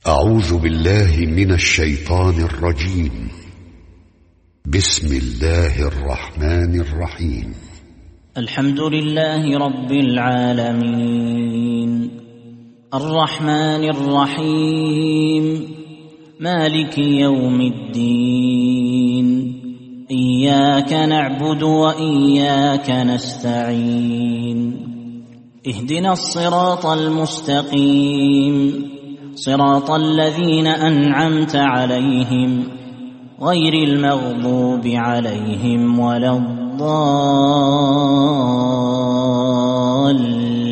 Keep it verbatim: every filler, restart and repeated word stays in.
أعوذ بالله من الشيطان الرجيم. بسم الله الرحمن الرحيم. الحمد لله رب العالمين الرحمن الرحيم مالك يوم الدين إياك نعبد وإياك نستعين اهدنا الصراط المستقيم صراط الذين أنعمت عليهم غير المغضوب عليهم ولا الضالين.